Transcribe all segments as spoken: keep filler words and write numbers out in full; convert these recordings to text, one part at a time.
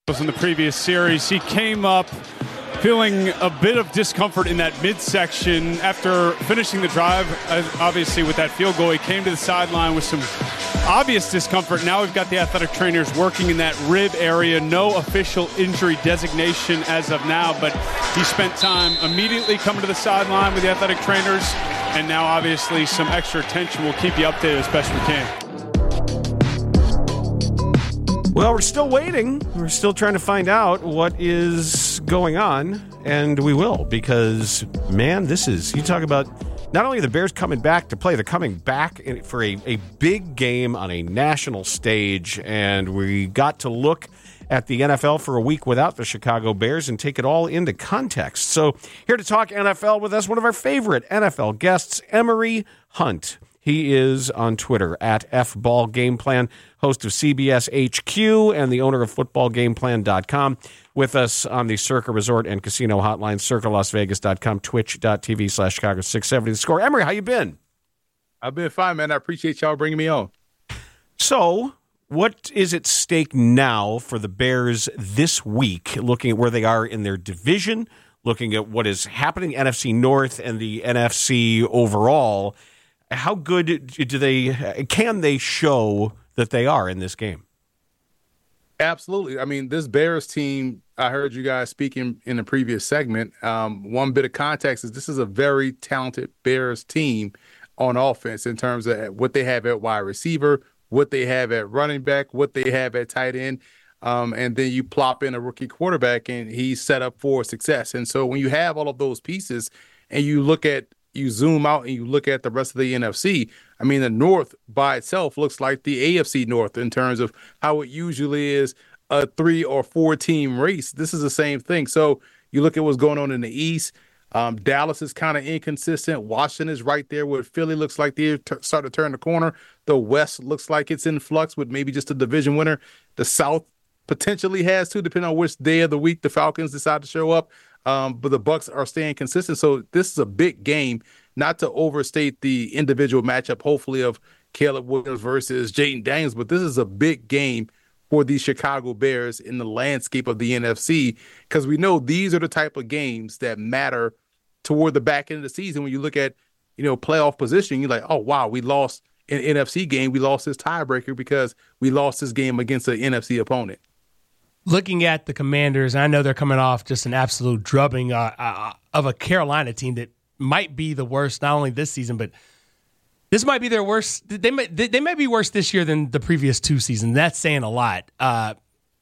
In the previous series, he came up feeling a bit of discomfort in that midsection after finishing the drive. Obviously, with that field goal, he came to the sideline with some obvious discomfort. Now we've got the athletic trainers working in that rib area. No official injury designation as of now, but he spent time immediately coming to the sideline with the athletic trainers, and now obviously some extra attention. We'll keep you updated as best we can. Well, we're still waiting. We're still trying to find out what is going on, and we will, because, man, this is, you talk about not only the Bears coming back to play, they're coming back for a, a big game on a national stage, and we got to look at the N F L for a week without the Chicago Bears and take it all into context. So here to talk N F L with us, one of our favorite N F L guests, Emory Hunt. He is on Twitter at F Ball Game Plan, host of C B S H Q and the owner of football game plan dot com. With us on the Circa Resort and Casino Hotline, circa las vegas dot com, twitch.tv slash Chicago six seventy. The Score. Emory, how you been? I've been fine, man. I appreciate y'all bringing me on. So, what is at stake now for the Bears this week, looking at where they are in their division, looking at what is happening N F C North and the N F C overall? How good do they, can they show that they are in this game? Absolutely. I mean, this Bears team, I heard you guys speaking in the previous segment. Um, one bit of context is this is a very talented Bears team on offense in terms of what they have at wide receiver, what they have at running back, what they have at tight end. Um, and then you plop in a rookie quarterback and he's set up for success. And so when you have all of those pieces and you look at, you zoom out and you look at the rest of the N F C, I mean, the North by itself looks like the A F C North in terms of how it usually is a three or four team race. This is the same thing. So you look at what's going on in the East. Um, Dallas is kind of inconsistent. Washington is right there where Philly looks like they t- start to turn the corner. The West looks like it's in flux with maybe just a division winner. The South potentially has to, depending on which day of the week the Falcons decide to show up. Um, but the Bucks are staying consistent. So this is a big game, not to overstate the individual matchup, hopefully, of Caleb Williams versus Jayden Daniels. But this is a big game for the Chicago Bears in the landscape of the N F C, because we know these are the type of games that matter toward the back end of the season. When you look at, you know, playoff position, you're like, oh, wow, we lost an N F C game. We lost this tiebreaker because we lost this game against an N F C opponent. Looking at the Commanders, I know they're coming off just an absolute drubbing uh, uh, of a Carolina team that might be the worst, not only this season, but this might be their worst. They might, they might be worse this year than the previous two seasons. That's saying a lot. Uh,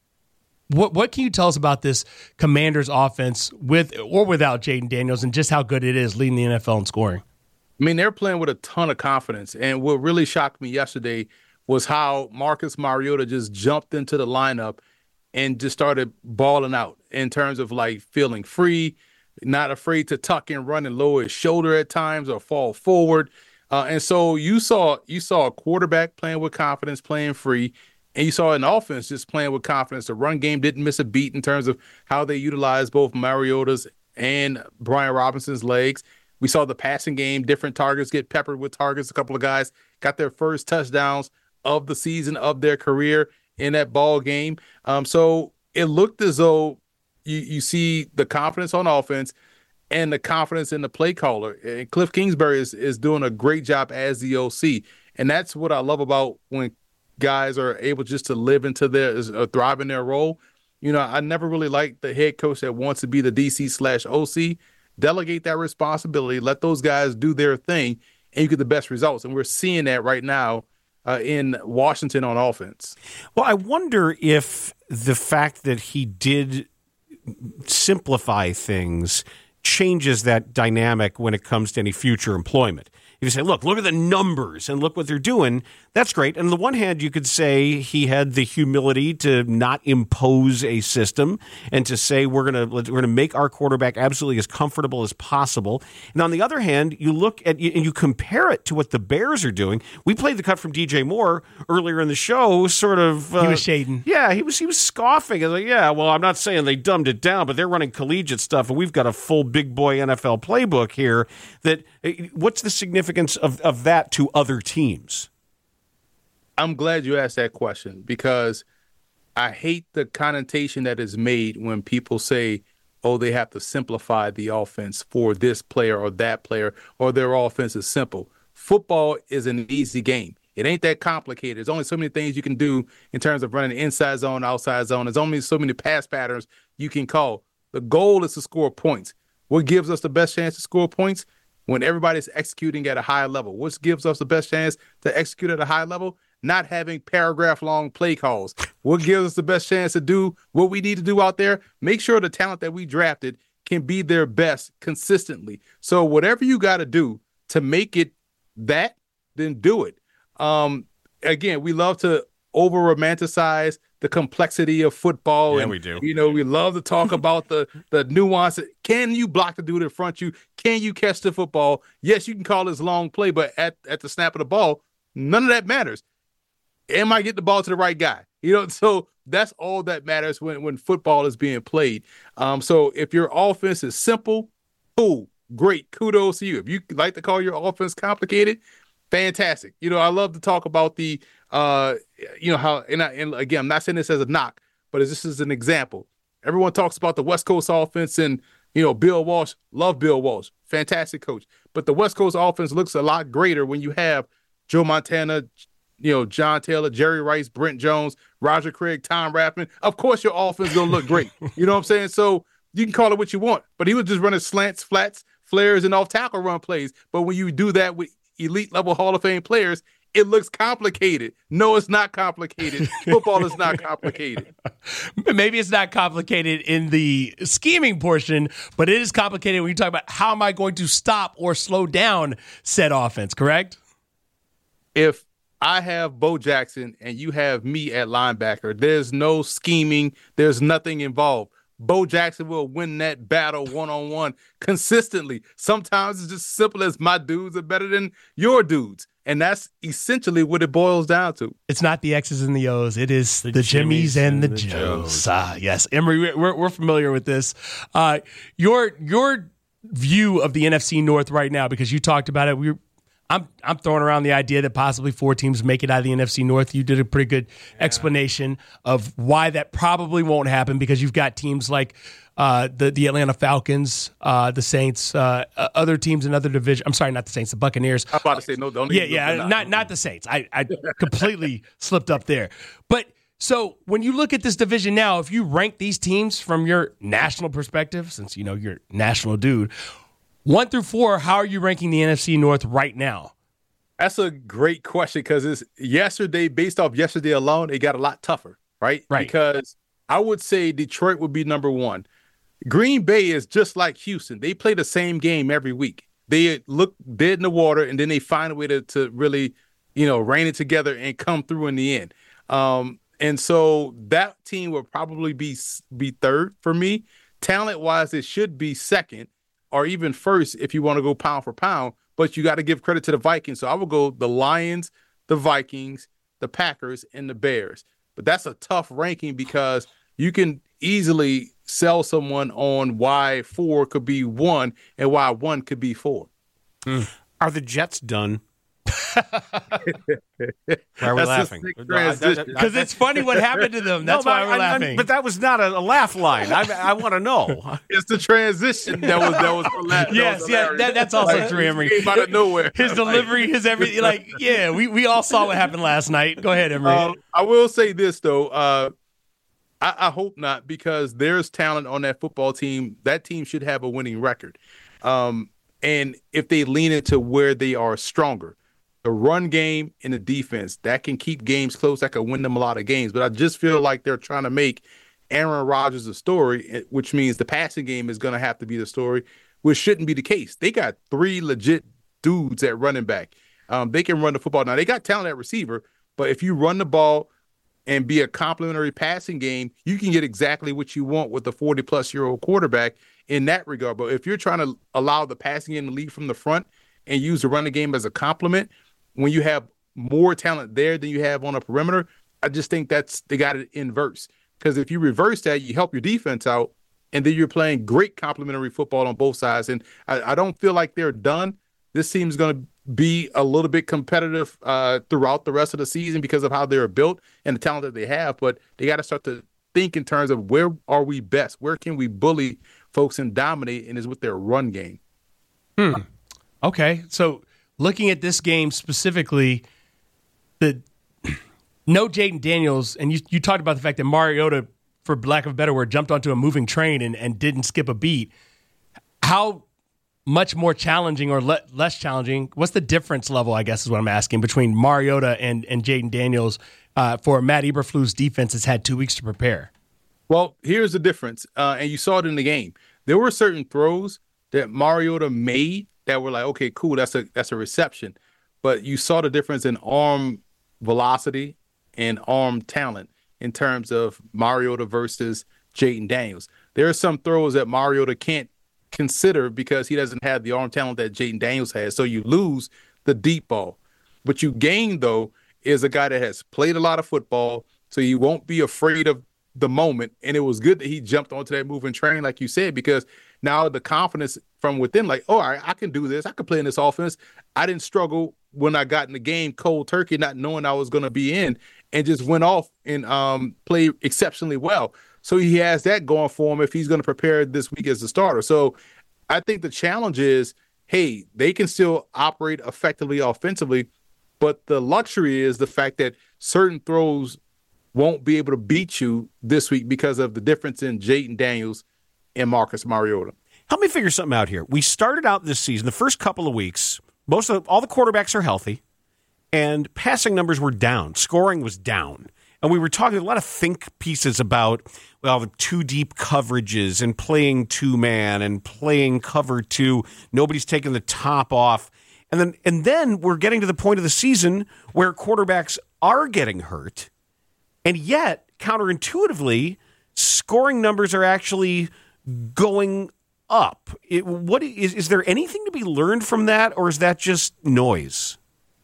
what what can you tell us about this Commanders offense with or without Jayden Daniels and just how good it is leading the N F L in scoring? I mean, they're playing with a ton of confidence. And what really shocked me yesterday was how Marcus Mariota just jumped into the lineup and just started balling out in terms of like feeling free, not afraid to tuck and run and lower his shoulder at times or fall forward. Uh, and so you saw you saw a quarterback playing with confidence, playing free, and you saw an offense just playing with confidence. The run game didn't miss a beat in terms of how they utilized both Mariota's and Brian Robinson's legs. We saw the passing game, different targets get peppered with targets. A couple of guys got their first touchdowns of the season of their career in that ball game. Um, so it looked as though you, you see the confidence on offense and the confidence in the play caller. And Cliff Kingsbury is, is doing a great job as the O C. And that's what I love about when guys are able just to live into their, uh, thrive in their role. You know, I never really liked the head coach that wants to be the D C slash O C. Delegate that responsibility, let those guys do their thing, and you get the best results. And we're seeing that right now Uh, in Washington on offense. Well, I wonder if the fact that he did simplify things changes that dynamic when it comes to any future employment. If you say, look, look at the numbers and look what they're doing, that's great. And on the one hand, you could say he had the humility to not impose a system and to say we're going to we're going to make our quarterback absolutely as comfortable as possible. And on the other hand, you look at and you compare it to what the Bears are doing. We played the cut from D J Moore earlier in the show, sort of. Uh, he was shading. Yeah, he was he was scoffing. I was like, yeah, well, I'm not saying they dumbed it down, but they're running collegiate stuff, and we've got a full big boy N F L playbook here. That what's the significance Of, of that to other teams? I'm glad you asked that question, because I hate the connotation that is made when people say, oh, they have to simplify the offense for this player or that player, or their offense is simple. Football is an easy game. It ain't that complicated. There's only so many things you can do in terms of running inside zone, outside zone. There's only so many pass patterns you can call. The goal is to score points. What gives us the best chance to score points? When everybody's executing at a high level. What gives us the best chance to execute at a high level? Not having paragraph-long play calls. What gives us the best chance to do what we need to do out there? Make sure the talent that we drafted can be their best consistently. So whatever you got to do to make it that, then do it. Um, again, we love to over-romanticize the complexity of football. Yeah, and, we do. You know, we love to talk about the the nuance. Can you block the dude in front of you? Can you catch the football? Yes, you can call this long play, but at, at the snap of the ball, none of that matters. Am I getting the ball to the right guy? You know, so that's all that matters when, when football is being played. Um, so if your offense is simple, cool, great, kudos to you. If you like to call your offense complicated, fantastic. You know, I love to talk about the, uh, you know, how, and, I, and again, I'm not saying this as a knock, but this is an example. Everyone talks about the West Coast offense and, you know, Bill Walsh, love Bill Walsh, fantastic coach. But the West Coast offense looks a lot greater when you have Joe Montana, you know, John Taylor, Jerry Rice, Brent Jones, Roger Craig, Tom Rathman. Of course, your offense is going to look great. You know what I'm saying? So you can call it what you want, but he was just running slants, flats, flares, and off tackle run plays. But when you do that with elite level Hall of Fame players, it looks complicated. No, it's not complicated. Football is not complicated. Maybe it's not complicated in the scheming portion, but it is complicated when you talk about how am I going to stop or slow down said offense, correct? If I have Bo Jackson and you have me at linebacker, there's no scheming. There's nothing involved. Bo Jackson will win that battle one-on-one consistently. Sometimes it's just simple as my dudes are better than your dudes. And that's essentially what it boils down to. It's not the X's and the O's. It is the, the Jimmies, Jimmies and the, the Joes. Joes. Ah, yes. Emory, we're, we're familiar with this. Uh, your your view of the N F C North right now, because you talked about it, we I'm I'm throwing around the idea that possibly four teams make it out of the N F C North. You did a pretty good yeah. explanation of why that probably won't happen, because you've got teams like uh, the the Atlanta Falcons, uh, the Saints, uh, other teams in other divisions. I'm sorry, not the Saints, the Buccaneers. I'm about to say no. Don't yeah, yeah, not not, not the Saints. I I completely slipped up there. But so when you look at this division now, if you rank these teams from your national perspective, since you know you're a national dude, one through four, how are you ranking the N F C North right now? That's a great question, because it's yesterday, based off yesterday alone, it got a lot tougher, right? Right. Because I would say Detroit would be number one. Green Bay is just like Houston. They play the same game every week. They look dead in the water, and then they find a way to, to really, you know, rein it together and come through in the end. Um, and so that team would probably be be third for me. Talent-wise, it should be second, or even first if you want to go pound for pound, but you got to give credit to the Vikings. So I would go the Lions, the Vikings, the Packers, and the Bears. But that's a tough ranking, because you can easily sell someone on why four could be one and why one could be four. Mm. Are the Jets done? Why are we That's laughing? Because it's funny what happened to them. That's no, why we're I, laughing. I, but that was not a, a laugh line. I, I want to know. It's the transition that was that was. That yes, was yeah, that, that's also like, true, Emory. Came out of nowhere. His delivery, his everything. Like, yeah, we, we all saw what happened last night. Go ahead, Emory. Um, I will say this though. Uh, I, I hope not, because there's talent on that football team. That team should have a winning record, um, and if they lean into where they are stronger. The run game and the defense, that can keep games close. That can win them a lot of games. But I just feel like they're trying to make Aaron Rodgers a story, which means the passing game is going to have to be the story, which shouldn't be the case. They got three legit dudes at running back. Um, they can run the football. Now, they got talent at receiver, but if you run the ball and be a complementary passing game, you can get exactly what you want with a forty-plus-year-old quarterback in that regard. But if you're trying to allow the passing game to lead from the front and use the running game as a complement, when you have more talent there than you have on a perimeter, I just think that's they got it inverse. Because if you reverse that, you help your defense out, and then you're playing great complementary football on both sides. And I, I don't feel like they're done. This team's going to be a little bit competitive uh, throughout the rest of the season because of how they're built and the talent that they have. But they got to start to think in terms of where are we best? Where can we bully folks and dominate? And is with their run game. Hmm. Okay. So looking at this game specifically, the no Jaden Daniels, and you, you talked about the fact that Mariota, for lack of a better word, jumped onto a moving train and, and didn't skip a beat. How much more challenging or le- less challenging? What's the difference level, I guess, is what I'm asking, between Mariota and, and Jaden Daniels uh, for Matt Eberflus' defense has had two weeks to prepare? Well, here's the difference, uh, and you saw it in the game. There were certain throws that Mariota made that were like, okay, cool, that's a that's a reception. But you saw the difference in arm velocity and arm talent in terms of Mariota versus Jaden Daniels. There are some throws that Mariota can't consider because he doesn't have the arm talent that Jaden Daniels has. So you lose the deep ball. What you gain, though, is a guy that has played a lot of football, so you won't be afraid of the moment. And it was good that he jumped onto that moving train, like you said, because now the confidence from within, like, oh, all right, I can do this. I can play in this offense. I didn't struggle when I got in the game cold turkey, not knowing I was going to be in, and just went off and um, played exceptionally well. So he has that going for him if he's going to prepare this week as a starter. So I think the challenge is, hey, they can still operate effectively offensively, but the luxury is the fact that certain throws won't be able to beat you this week because of the difference in Jaden Daniels and Marcus Mariota. Help me figure something out here. We started out this season, the first couple of weeks, most of all the quarterbacks are healthy, and passing numbers were down. Scoring was down. And we were talking a lot of think pieces about, well, the two deep coverages and playing two-man and playing cover two. Nobody's taking the top off. And then and then we're getting to the point of the season where quarterbacks are getting hurt. And yet, counterintuitively, scoring numbers are actually going up. It, what is, is there anything to be learned from that, or is that just noise?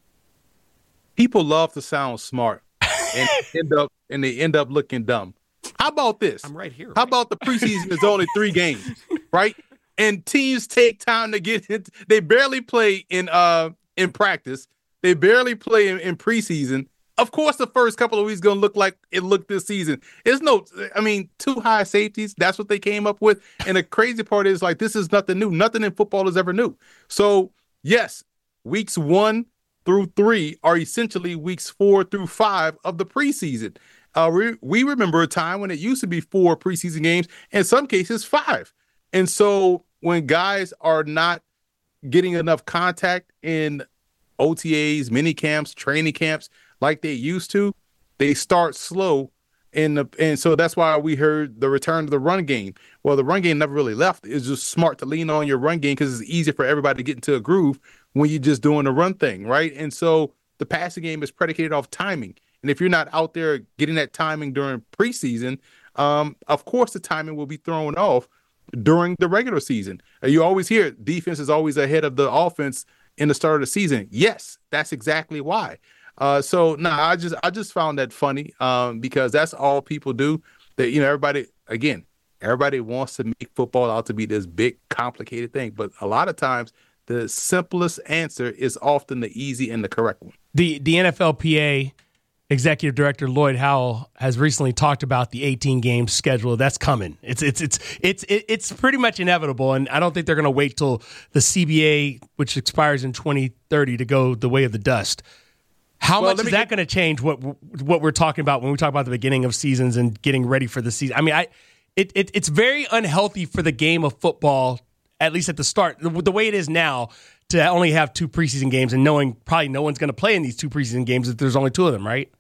People love to sound smart. And end up and they end up looking dumb. How about this? I'm right here. How right? about the preseason is only three games, right? And teams take time to get it. They barely play in uh in practice. They barely play in, in preseason. Of course, the first couple of weeks gonna look like it looked this season. It's no, I mean, two high safeties. That's what they came up with. And the crazy part is, like, this is nothing new. Nothing in football is ever new. So yes, weeks one through three are essentially weeks four through five of the preseason. Uh, we, we remember a time when it used to be four preseason games, in some cases five. And so when guys are not getting enough contact in O T As, mini camps, training camps like they used to, they start slow. In the, and so that's why we heard the return to the run game. Well, the run game never really left. It's just smart to lean on your run game because it's easier for everybody to get into a groove when you're just doing the run thing, right? And so the passing game is predicated off timing. And if you're not out there getting that timing during preseason, um, of course the timing will be thrown off during the regular season. Uh, you always hear defense is always ahead of the offense in the start of the season. Yes, that's exactly why. Uh, so no, nah, I just I just found that funny um, because that's all people do. That, you know, everybody again, everybody wants to make football out to be this big, complicated thing, but a lot of times the simplest answer is often the easy and the correct one. The the N F L P A Executive Director Lloyd Howell has recently talked about the eighteen game schedule that's coming. It's it's it's it's it's pretty much inevitable, and I don't think they're going to wait till the C B A, which expires in twenty thirty, to go the way of the dust. How well, much is that get- going to change what what we're talking about when we talk about the beginning of seasons and getting ready for the season? I mean, I it, it it's very unhealthy for the game of football, at least at the start, the, the way it is now, to only have two preseason games and knowing probably no one's going to play in these two preseason games if there's only two of them, right?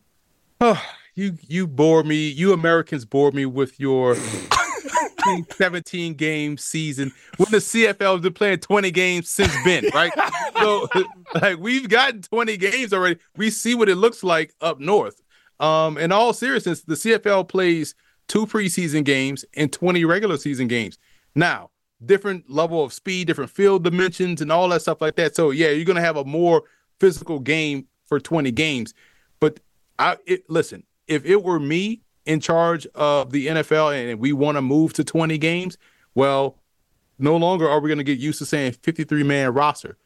Oh, you you bore me. You Americans bore me with your seventeen game season when the C F L has been playing twenty games since Ben, right? So, like, we've gotten twenty games already. We see what it looks like up north. Um, in all seriousness, the C F L plays two preseason games and twenty regular season games. Now, different level of speed, different field dimensions, and all that stuff like that. So, yeah, you're going to have a more physical game for twenty games. But I it, listen, if it were me in charge of the N F L and we want to move to twenty games, well, no longer are we going to get used to saying fifty-three man roster.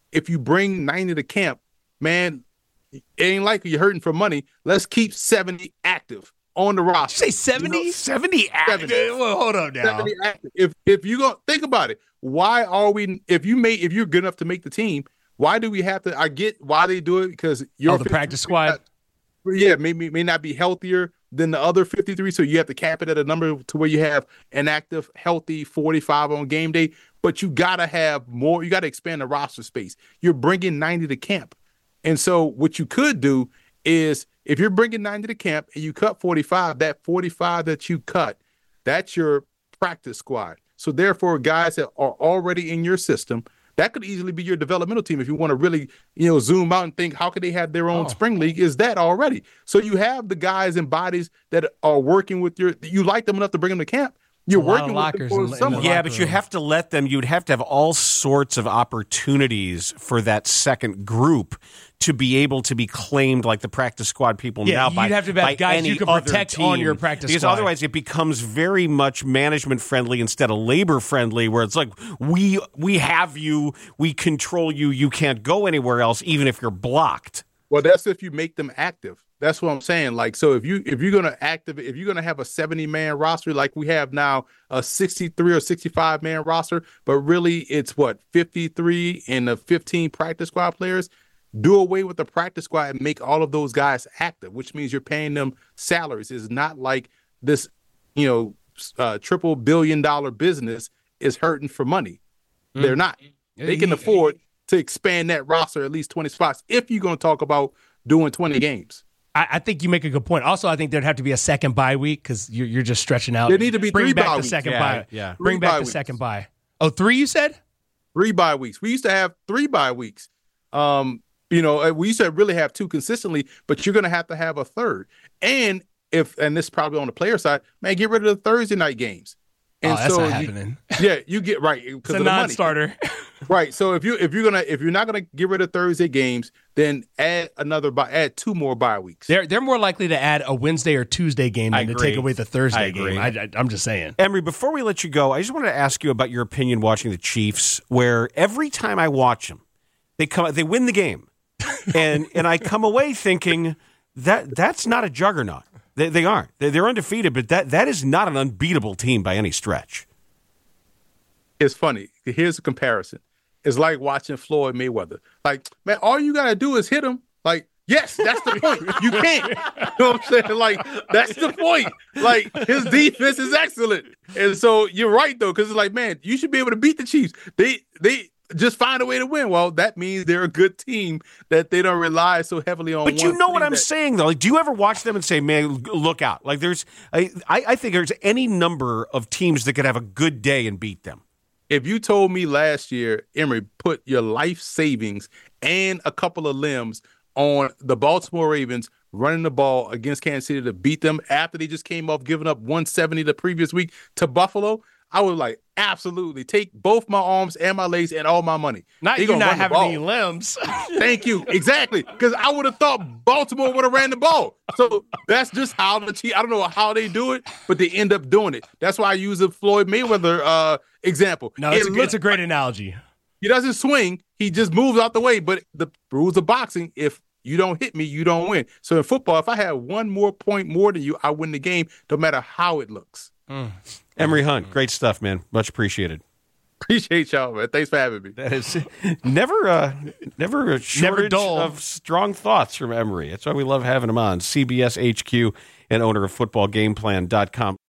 if you bring ninety to camp, man, it ain't like you're hurting for money. Let's keep seventy active on the roster. Did you say seventy? You know, seventy active. seventy. Well, hold on now. seventy active. If if you go think about it, why are we? If you make if you're good enough to make the team, why do we have to? I get why they do it because you're oh, the practice squad. Yeah, maybe may not be healthier than the other fifty-three, so you have to cap it at a number to where you have an active, healthy forty-five on game day. But you gotta have more. You gotta expand the roster space. You're bringing ninety to camp, and so what you could do is if you're bringing ninety to camp and you cut forty-five, that forty-five that you cut, that's your practice squad. So therefore, guys that are already in your system, that could easily be your developmental team. If you want to really, you know, zoom out and think, how could they have their own oh. spring league? Is that already? So you have the guys and bodies that are working with your, you like them enough to bring them to camp. You're working with them for someone. Yeah, but you have to let them, you'd have to have all sorts of opportunities for that second group to be able to be claimed like the practice squad people yeah, now you'd by, have to by have guys any you can other protect team. on your practice because squad. Because otherwise it becomes very much management friendly instead of labor friendly, where it's like, we we have you, we control you, you can't go anywhere else, even if you're blocked. Well, that's if you make them active. That's what I'm saying. Like, so if you if you're gonna activate, if you're gonna have a seventy man roster like we have now, a sixty-three or sixty-five man roster, but really it's what fifty-three and the fifteen practice squad players. Do away with the practice squad and make all of those guys active, which means you're paying them salaries. It's not like this, you know, uh, triple billion dollar business is hurting for money. Mm. They're not. They can afford to expand that roster at least twenty spots if you're going to talk about doing twenty games. I, I think you make a good point. Also, I think there'd have to be a second bye week because you're, you're just stretching out. There need to be Bring three back bye the weeks. second yeah, bye. Yeah. Bring Three back bye the weeks. second bye. Oh, three you said? Three bye weeks. We used to have three bye weeks. Um, you know, we used to really have two consistently, but you're going to have to have a third. And if, and this is probably on the player side, man, get rid of the Thursday night games. And oh, that's so not you, happening. Yeah, you get right. It's a non-starter. Right. So if you if you're gonna if you're not gonna get rid of Thursday games, then add another bye, add two more bye weeks. They're they're more likely to add a Wednesday or Tuesday game than I to agree. take away the Thursday I agree. game. I, I, I'm just saying. Emery, before we let you go, I just wanted to ask you about your opinion watching the Chiefs, where every time I watch them, they come they win the game, and and I come away thinking that that's not a juggernaut. They, they aren't. They're, they're undefeated, but that that is not an unbeatable team by any stretch. It's funny. Here's a comparison. It's like watching Floyd Mayweather. Like, man, all you gotta do is hit him. Like, yes, that's the point. You can't. You know what I'm saying? Like, that's the point. Like, his defense is excellent. And so you're right though, because it's like, man, you should be able to beat the Chiefs. They they just find a way to win. Well, that means they're a good team that they don't rely so heavily on. But you know what I'm that- saying, though. Like, do you ever watch them and say, "Man, look out"? Like, there's, I, I think there's any number of teams that could have a good day and beat them. If you told me last year, Emery, put your life savings and a couple of limbs on the Baltimore Ravens running the ball against Kansas City to beat them after they just came off giving up one seventy the previous week to Buffalo, I would like absolutely take both my arms and my legs and all my money. Not They you gonna not run the having ball. any limbs. Thank you. Exactly. Because I would have thought Baltimore would have ran the ball. So that's just how the Chiefs, I don't know how they do it, but they end up doing it. That's why I use the Floyd Mayweather uh, example. No, it's, It a, looks it's a great analogy. He doesn't swing. He just moves out the way. But the rules of boxing, if you don't hit me, you don't win. So in football, if I have one more point more than you, I win the game, no matter how it looks. Mm. Emery Hunt, great stuff, man. Much appreciated. Appreciate y'all, man. Thanks for having me. That is never, uh, never a shortage dull. of strong thoughts from Emery. That's why we love having him on. C B S H Q and owner of football game plan dot com.